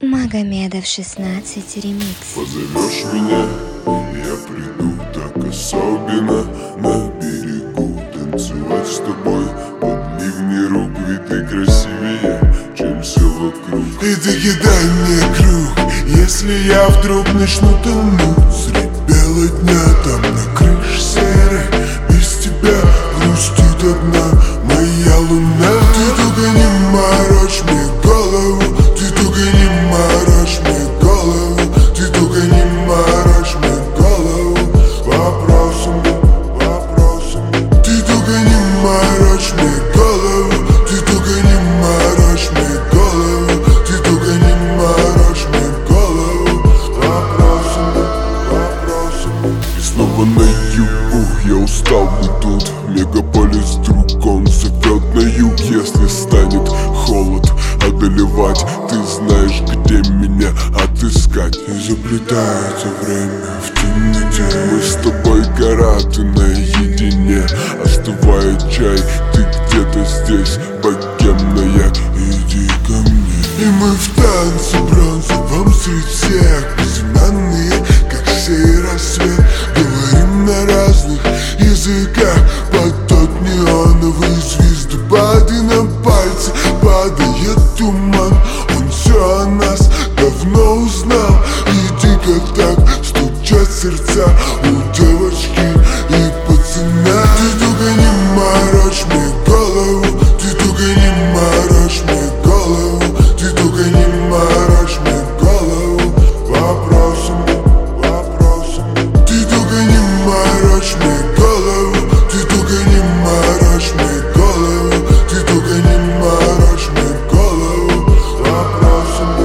Магомедов 16 ремикс. Позовешь меня, я приду так особенно на берегу танцевать с тобой под ливни рук, ведь ты красивее, чем все вокруг. И ты кидай мне круг, если я вдруг начну тонуть средь бела дня там на крыше серой. Без тебя грустит одна моя луна. Ты только не морочь мне голову, ты только не морочь мне голову, ты только не морочь мне голову вопросами. Ты только не морочь мне голову, ты только не морочь мне голову, ты только не морочь мне голову вопросами. И снова на югу, я устал быть тут. Мегаполис друг, он зовет на юг. Если станет холод одолевать, ты знаешь, где меня отыскать. И заплетается время в темноте. Мы с тобой гора, ты наедине. Остывает чай, ты где-то здесь, богемная, иди ко мне. И мы в танце бронзовом среди всех, безымянные, как сей рассвет. Говорим на разных языках под тот неоновый звездопад. И на пальцы падает туман, он все о нас давно узнал. И дико так стучат сердца у девочки и пацана. Ты только не морочь мне голову, ты только не морочь мне голову, ты только не морочь мне голову вопросами. Ты только не морочь мне голову, ты только не морочь мне голову, ты только не морочь мне голову вопросами.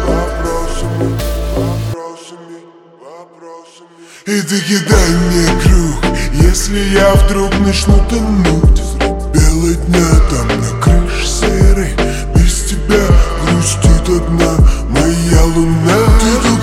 И ты кидай мне круг, если я вдруг начну тонуть средь бела дня там на крыше серой. Без тебя грустит одна моя луна. Ты